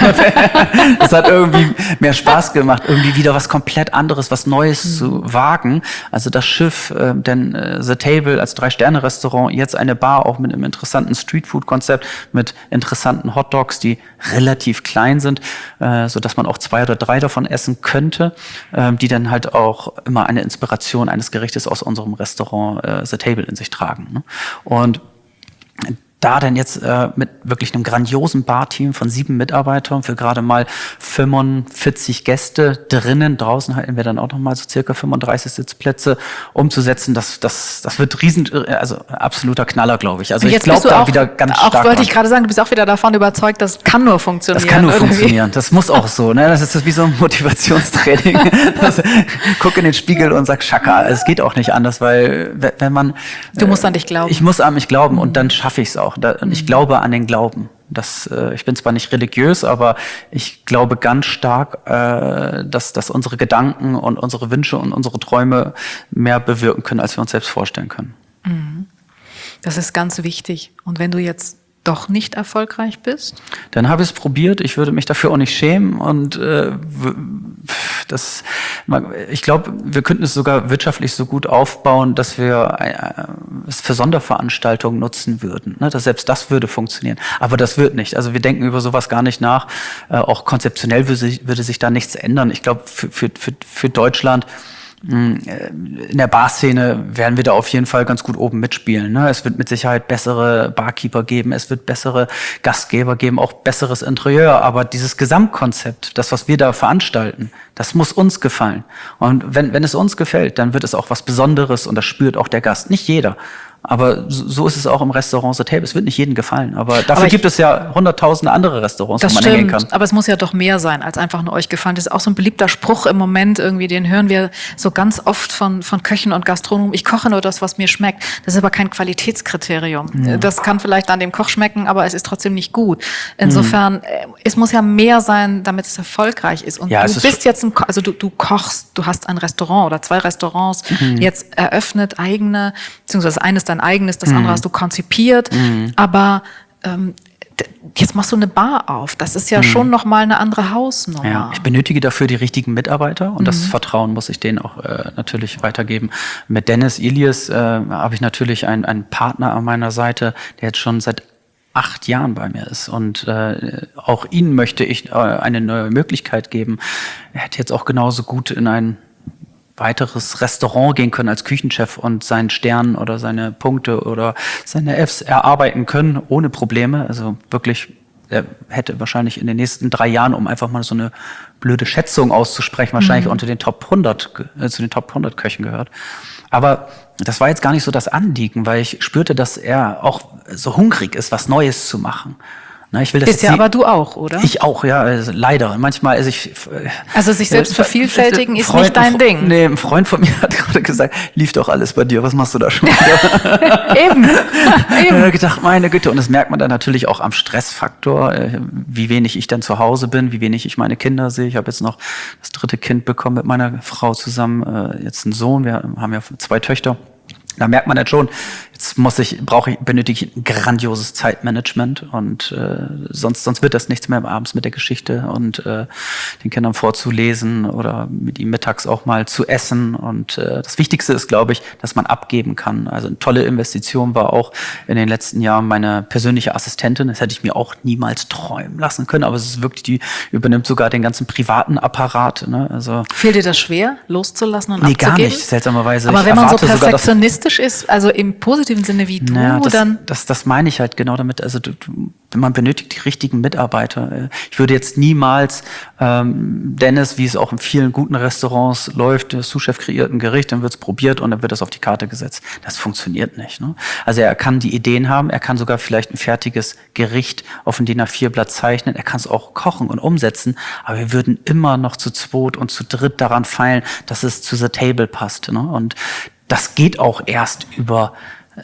irgendwie mehr Spaß gemacht, irgendwie wieder was komplett anderes, was Neues zu wagen. Also das Schiff, denn The Table als 3-Sterne-Restaurant, jetzt eine Bar auch mit einem interessanten Streetfood-Konzept, mit interessanten Hotdogs, die relativ klein sind, so dass man auch 2 oder 3 davon essen könnte, die dann halt auch immer eine Inspiration eines Gerichtes aus unserem Restaurant The Table in sich tragen. Ne? Und da denn jetzt mit wirklich einem grandiosen Barteam von 7 Mitarbeitern für gerade mal 45 Gäste drinnen, draußen halten wir dann auch nochmal so circa 35 Sitzplätze umzusetzen, das wird also absoluter Knaller, glaube ich. Also ich glaube da wieder ganz stark. Auch wollte ich gerade sagen, du bist auch wieder davon überzeugt, das kann nur funktionieren. Das kann nur funktionieren. Das muss auch so. Ne? Das ist wie so ein Motivationstraining. Guck in den Spiegel und sag Schaka. Es geht auch nicht anders, weil wenn man... Du musst an dich glauben. Ich muss an mich glauben und dann schaffe ich es auch. Ich glaube an den Glauben. Ich bin zwar nicht religiös, aber ich glaube ganz stark, dass unsere Gedanken und unsere Wünsche und unsere Träume mehr bewirken können, als wir uns selbst vorstellen können. Das ist ganz wichtig. Und wenn du jetzt doch nicht erfolgreich bist? Dann habe ich es probiert. Ich würde mich dafür auch nicht schämen. Und ich glaube, wir könnten es sogar wirtschaftlich so gut aufbauen, dass wir es für Sonderveranstaltungen nutzen würden. Ne? Dass selbst das würde funktionieren. Aber das wird nicht. Also wir denken über sowas gar nicht nach. Auch konzeptionell würde sich da nichts ändern. Ich glaube, für Deutschland in der Barszene werden wir da auf jeden Fall ganz gut oben mitspielen. Ne? Es wird mit Sicherheit bessere Barkeeper geben, es wird bessere Gastgeber geben, auch besseres Interieur. Aber dieses Gesamtkonzept, das, was wir da veranstalten, das muss uns gefallen. Und wenn es uns gefällt, dann wird es auch was Besonderes und das spürt auch der Gast. Nicht jeder. Aber so ist es auch im Restaurant The Table. Es wird nicht jedem gefallen. Aber dafür gibt es ja 100.000 andere Restaurants, wo man hingehen kann. Aber es muss ja doch mehr sein, als einfach nur euch gefallen. Das ist auch so ein beliebter Spruch im Moment irgendwie, den hören wir so ganz oft von Köchen und Gastronomen. Ich koche nur das, was mir schmeckt. Das ist aber kein Qualitätskriterium. Ja. Das kann vielleicht an dem Koch schmecken, aber es ist trotzdem nicht gut. Insofern, es muss ja mehr sein, damit es erfolgreich ist. Und ja, du bist jetzt du kochst, du hast ein Restaurant oder 2 Restaurants jetzt eröffnet, eigene, beziehungsweise eines dein eigenes, das andere hast du konzipiert, aber jetzt machst du eine Bar auf. Das ist ja schon nochmal eine andere Hausnummer. Ja, ich benötige dafür die richtigen Mitarbeiter und das Vertrauen muss ich denen auch natürlich weitergeben. Mit Dennis Ilias habe ich natürlich einen Partner an meiner Seite, der jetzt schon seit 8 Jahren bei mir ist und auch ihm möchte ich eine neue Möglichkeit geben. Er hätte jetzt auch genauso gut in ein weiteres Restaurant gehen können als Küchenchef und seinen Stern oder seine Punkte oder seine Fs erarbeiten können ohne Probleme. Also wirklich, er hätte wahrscheinlich in den nächsten 3 Jahren, um einfach mal so eine blöde Schätzung auszusprechen, wahrscheinlich unter den Top 100, zu den Top 100 Köchen gehört. Aber das war jetzt gar nicht so das Anliegen, weil ich spürte, dass er auch so hungrig ist, was Neues zu machen. Na, ich will das ist ja aber du auch, oder? Ich auch, ja, also leider. Manchmal ist also sich selbst vervielfältigen ist nicht dein Ding. Nee, ein Freund von mir hat gerade gesagt, lief doch alles bei dir, was machst du da schon wieder? Eben. Ich habe gedacht, meine Güte, und das merkt man dann natürlich auch am Stressfaktor, wie wenig ich dann zu Hause bin, wie wenig ich meine Kinder sehe. Ich habe jetzt noch das 3. Kind bekommen mit meiner Frau zusammen, jetzt einen Sohn, wir haben ja 2 Töchter. Da merkt man jetzt schon, jetzt benötige ich ein grandioses Zeitmanagement und sonst wird das nichts mehr abends mit der Geschichte und den Kindern vorzulesen oder mit ihnen mittags auch mal zu essen. Und das Wichtigste ist, glaube ich, dass man abgeben kann. Also eine tolle Investition war auch in den letzten Jahren meine persönliche Assistentin. Das hätte ich mir auch niemals träumen lassen können, aber es ist wirklich, die übernimmt sogar den ganzen privaten Apparat. Ne? Also fehlt dir das schwer, loszulassen und abzugeben? Nee, gar nicht, seltsamerweise. Aber wenn man so perfektionistisch ist, also im positiven Sinne wie du, dann... Das meine ich halt genau damit. Also man benötigt die richtigen Mitarbeiter. Ich würde jetzt niemals Dennis, wie es auch in vielen guten Restaurants läuft, der Sous-Chef kreiert ein Gericht, dann wird es probiert und dann wird das auf die Karte gesetzt. Das funktioniert nicht. Ne? Also er kann die Ideen haben, er kann sogar vielleicht ein fertiges Gericht auf ein DIN A4-Blatt zeichnen, er kann es auch kochen und umsetzen, aber wir würden immer noch zu 2 und zu 3 daran feilen, dass es zu The Table passt. Ne? Und das geht auch erst über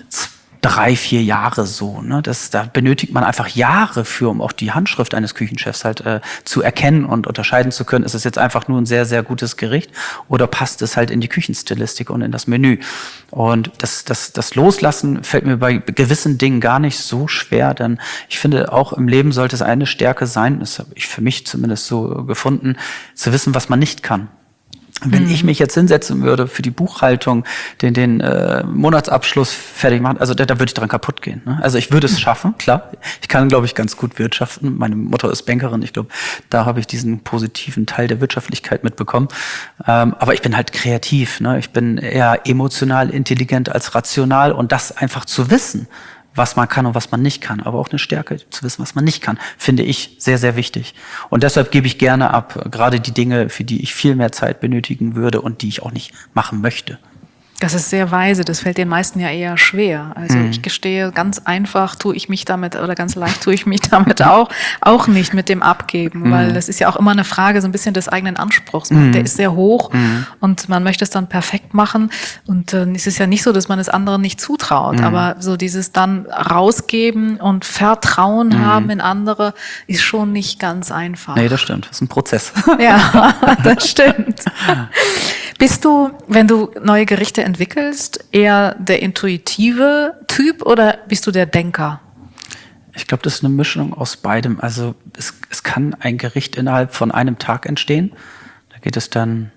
3-4 Jahre so. Ne? Da benötigt man einfach Jahre für, um auch die Handschrift eines Küchenchefs halt zu erkennen und unterscheiden zu können. Ist es jetzt einfach nur ein sehr, sehr gutes Gericht oder passt es halt in die Küchenstilistik und in das Menü? Und das Loslassen fällt mir bei gewissen Dingen gar nicht so schwer, denn ich finde, auch im Leben sollte es eine Stärke sein, das habe ich für mich zumindest so gefunden, zu wissen, was man nicht kann. Wenn ich mich jetzt hinsetzen würde für die Buchhaltung, den Monatsabschluss fertig machen, also da würde ich dran kaputt gehen. Ne? Also ich würde es schaffen, klar. Ich kann, glaube ich, ganz gut wirtschaften. Meine Mutter ist Bankerin. Ich glaube, da habe ich diesen positiven Teil der Wirtschaftlichkeit mitbekommen. Aber ich bin halt kreativ. Ne? Ich bin eher emotional intelligent als rational. Und das einfach zu wissen, was man kann und was man nicht kann, aber auch eine Stärke zu wissen, was man nicht kann, finde ich sehr, sehr wichtig. Und deshalb gebe ich gerne ab, gerade die Dinge, für die ich viel mehr Zeit benötigen würde und die ich auch nicht machen möchte. Das ist sehr weise, das fällt den meisten ja eher schwer. Also ich gestehe, ganz einfach tue ich mich damit oder ganz leicht tue ich mich damit auch nicht mit dem Abgeben, weil das ist ja auch immer eine Frage so ein bisschen des eigenen Anspruchs. Der ist sehr hoch und man möchte es dann perfekt machen und es ist ja nicht so, dass man es anderen nicht zutraut, aber so dieses dann rausgeben und Vertrauen haben in andere ist schon nicht ganz einfach. Nee, das stimmt, das ist ein Prozess. Ja, das stimmt. Bist du, wenn du neue Gerichte entwickelst, eher der intuitive Typ oder bist du der Denker? Ich glaube, das ist eine Mischung aus beidem. Also es kann ein Gericht innerhalb von einem Tag entstehen. Da geht es dann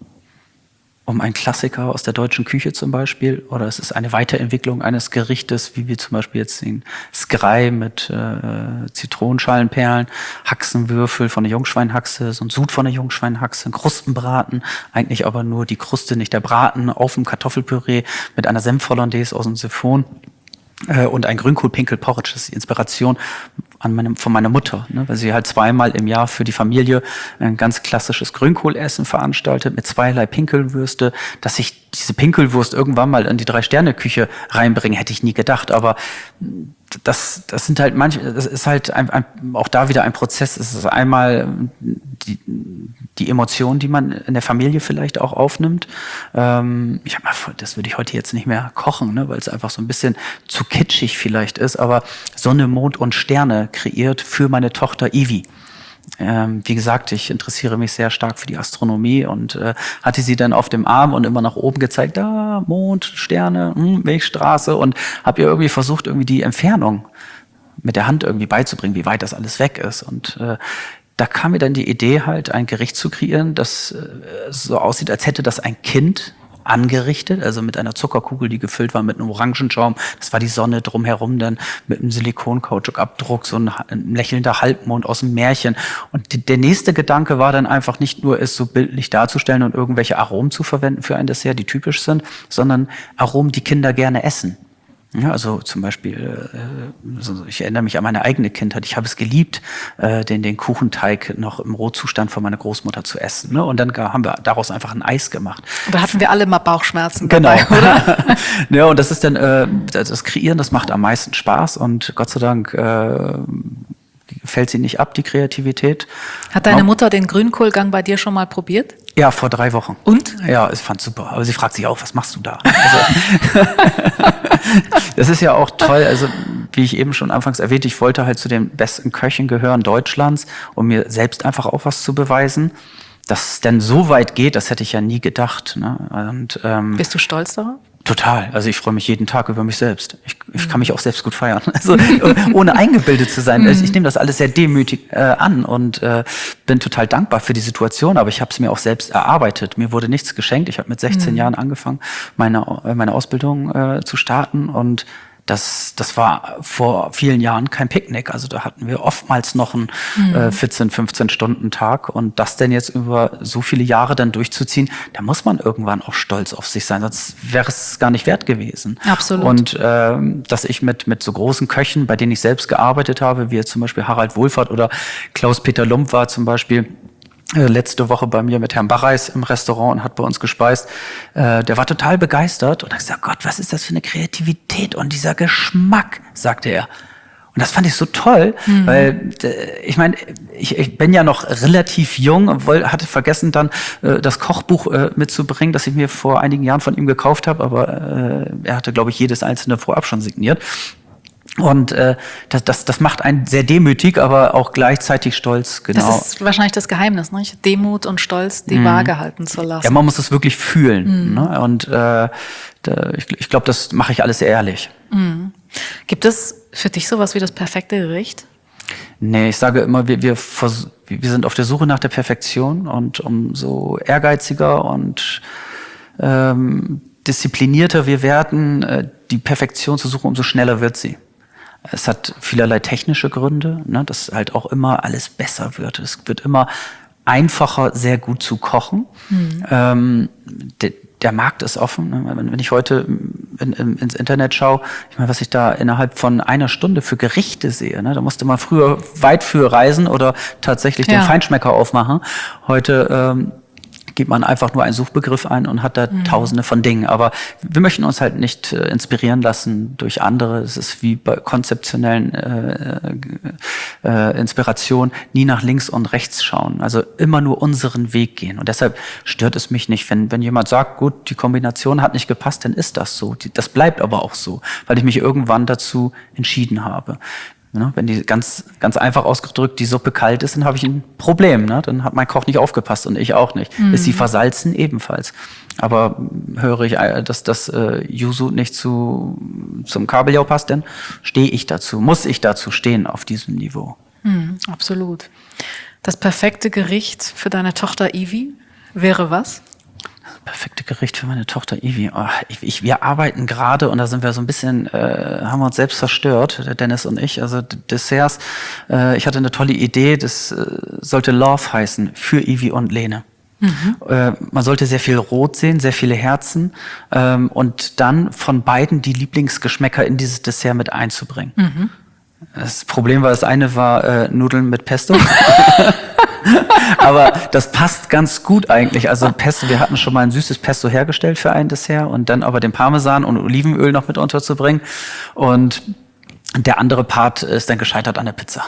um einen Klassiker aus der deutschen Küche zum Beispiel, oder es ist eine Weiterentwicklung eines Gerichtes, wie wir zum Beispiel jetzt den Skrei mit Zitronenschalenperlen, Haxenwürfel von der Jungschweinhaxe, so ein Sud von der Jungschweinhaxe, ein Krustenbraten, eigentlich aber nur die Kruste, nicht der Braten, auf dem Kartoffelpüree mit einer Senf-Hollandaise aus dem Siphon. Und ein Grünkohl-Pinkel-Porridge, das ist die Inspiration von meiner Mutter, ne, weil sie halt zweimal im Jahr für die Familie ein ganz klassisches Grünkohlessen veranstaltet mit zweierlei Pinkelwürste. Dass ich diese Pinkelwurst irgendwann mal in die 3-Sterne-Küche reinbringe, hätte ich nie gedacht. Aber das sind halt das ist halt auch da wieder ein Prozess. Es ist einmal die Emotionen, die man in der Familie vielleicht auch aufnimmt. Das würde ich heute jetzt nicht mehr kochen, ne, weil es einfach so ein bisschen zu kitschig vielleicht ist. Aber Sonne, Mond und Sterne kreiert für meine Tochter Ivi. Wie gesagt, ich interessiere mich sehr stark für die Astronomie und hatte sie dann auf dem Arm und immer nach oben gezeigt, da Mond, Sterne, Milchstraße, und habe ihr irgendwie versucht, irgendwie die Entfernung mit der Hand irgendwie beizubringen, wie weit das alles weg ist. Und da kam mir dann die Idee, halt ein Gericht zu kreieren, das so aussieht, als hätte das ein Kind angerichtet, also mit einer Zuckerkugel, die gefüllt war mit einem Orangenschaum. Das war die Sonne drumherum, dann mit einem Silikon-Kautschuk-Abdruck, so ein lächelnder Halbmond aus dem Märchen. Und der nächste Gedanke war dann einfach nicht nur, es so bildlich darzustellen und irgendwelche Aromen zu verwenden für ein Dessert, die typisch sind, sondern Aromen, die Kinder gerne essen. Ja, also zum Beispiel, ich erinnere mich an meine eigene Kindheit. Ich habe es geliebt, den Kuchenteig noch im Rohzustand von meiner Großmutter zu essen. Ne? Und dann haben wir daraus einfach ein Eis gemacht. Und da hatten wir alle mal Bauchschmerzen dabei, oder? Ja, und das ist dann, das Kreieren, das macht am meisten Spaß. Und Gott sei Dank fällt sie nicht ab, die Kreativität. Hat deine Mutter den Grünkohlgang bei dir schon mal probiert? Ja, vor 3 Wochen. Und? Ja, ich fand's super. Aber sie fragt sich auch, was machst du da? Also, das ist ja auch toll. Also, wie ich eben schon anfangs erwähnt, ich wollte halt zu den besten Köchen gehören Deutschlands, um mir selbst einfach auch was zu beweisen. Dass es denn so weit geht, das hätte ich ja nie gedacht. Ne? Und, bist du stolz darauf? Total. Also ich freue mich jeden Tag über mich selbst. Ich kann mich auch selbst gut feiern. Also ohne eingebildet zu sein. Ich nehme das alles sehr demütig an und bin total dankbar für die Situation. Aber ich habe es mir auch selbst erarbeitet. Mir wurde nichts geschenkt. Ich habe mit 16 Jahren angefangen, meine Ausbildung zu starten, und das war vor vielen Jahren kein Picknick. Also da hatten wir oftmals noch einen 14, 15 Stunden Tag, und das denn jetzt über so viele Jahre dann durchzuziehen, da muss man irgendwann auch stolz auf sich sein, sonst wäre es gar nicht wert gewesen. Absolut. Und dass ich mit so großen Köchen, bei denen ich selbst gearbeitet habe, wie zum Beispiel Harald Wohlfahrt oder Klaus-Peter Lump war zum Beispiel letzte Woche bei mir mit Herrn Barreis im Restaurant und hat bei uns gespeist. Der war total begeistert und hat gesagt, Gott, was ist das für eine Kreativität und dieser Geschmack, sagte er. Und das fand ich so toll, weil ich meine, ich bin ja noch relativ jung und hatte vergessen dann das Kochbuch mitzubringen, das ich mir vor einigen Jahren von ihm gekauft habe, aber er hatte, glaube ich, jedes einzelne vorab schon signiert. Und das macht einen sehr demütig, aber auch gleichzeitig stolz. Genau. Das ist wahrscheinlich das Geheimnis, nicht? Demut und Stolz, die Waage halten zu lassen. Ja, man muss es wirklich fühlen. Ne? Und ich glaube, das mache ich alles ehrlich. Gibt es für dich sowas wie das perfekte Gericht? Nee, ich sage immer, wir sind auf der Suche nach der Perfektion, und umso ehrgeiziger und disziplinierter wir werden, die Perfektion zu suchen, umso schneller wird sie. Es hat vielerlei technische Gründe, ne, dass halt auch immer alles besser wird. Es wird immer einfacher, sehr gut zu kochen. Der Markt ist offen. Ne? Wenn ich heute ins Internet schaue, ich meine, was ich da innerhalb von einer Stunde für Gerichte sehe, ne? Da musste man früher weit für reisen oder tatsächlich den Feinschmecker aufmachen. Heute gibt man einfach nur einen Suchbegriff ein und hat da Tausende von Dingen. Aber wir möchten uns halt nicht inspirieren lassen durch andere. Es ist wie bei konzeptionellen Inspirationen, nie nach links und rechts schauen. Also immer nur unseren Weg gehen. Und deshalb stört es mich nicht, wenn jemand sagt, gut, die Kombination hat nicht gepasst, dann ist das so. Das bleibt aber auch so, weil ich mich irgendwann dazu entschieden habe. Ne, wenn die ganz einfach ausgedrückt die Suppe kalt ist, dann habe ich ein Problem. Ne? Dann hat mein Koch nicht aufgepasst und ich auch nicht. Ist sie versalzen? Ebenfalls. Aber höre ich, dass das Yuzu nicht zum Kabeljau passt, dann stehe ich dazu, muss ich dazu stehen auf diesem Niveau. Absolut. Das perfekte Gericht für deine Tochter Ivi wäre was? Perfekte Gericht für meine Tochter Ivi. Oh, wir arbeiten gerade und da sind wir so ein bisschen, haben wir uns selbst zerstört, der Dennis und ich. Also Desserts. Ich hatte eine tolle Idee, das sollte Love heißen für Ivi und Lene. Man sollte sehr viel Rot sehen, sehr viele Herzen und dann von beiden die Lieblingsgeschmäcker in dieses Dessert mit einzubringen. Das Problem war, das eine war Nudeln mit Pesto. Aber das passt ganz gut eigentlich. Also Pesto, wir hatten schon mal ein süßes Pesto hergestellt für ein Dessert und dann aber den Parmesan und Olivenöl noch mit unterzubringen. Und der andere Part ist dann gescheitert an der Pizza.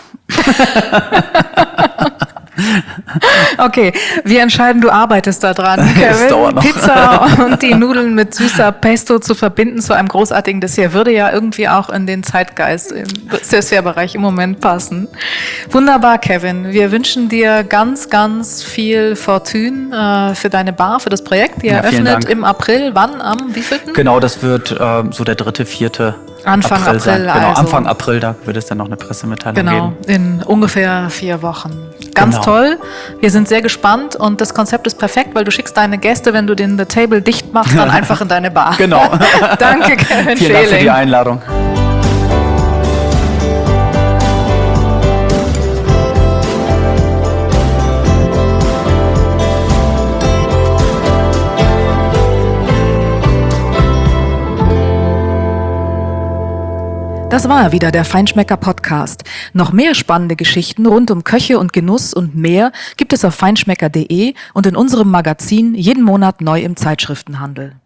Okay, wir entscheiden, du arbeitest da dran, Kevin. Es dauert noch. Pizza und die Nudeln mit süßer Pesto zu verbinden zu einem großartigen Dessert würde ja irgendwie auch in den Zeitgeist im Dessertbereich im Moment passen. Wunderbar, Kevin. Wir wünschen dir ganz, ganz viel Fortune für deine Bar, für das Projekt. Ihr eröffnet im April. Wann? Am wievielten? Genau, das wird so der 3., 4. Anfang April sein. Genau, also. Anfang April, da wird es dann noch eine Pressemitteilung geben. Genau, in ungefähr 4 Wochen. Ganz toll. Wir sind sehr gespannt und das Konzept ist perfekt, weil du schickst deine Gäste, wenn du den The Table dicht machst, dann einfach in deine Bar. Genau. Danke, Kevin. Vielen Dank für die Einladung. Das war wieder der Feinschmecker-Podcast. Noch mehr spannende Geschichten rund um Köche und Genuss und mehr gibt es auf feinschmecker.de und in unserem Magazin jeden Monat neu im Zeitschriftenhandel.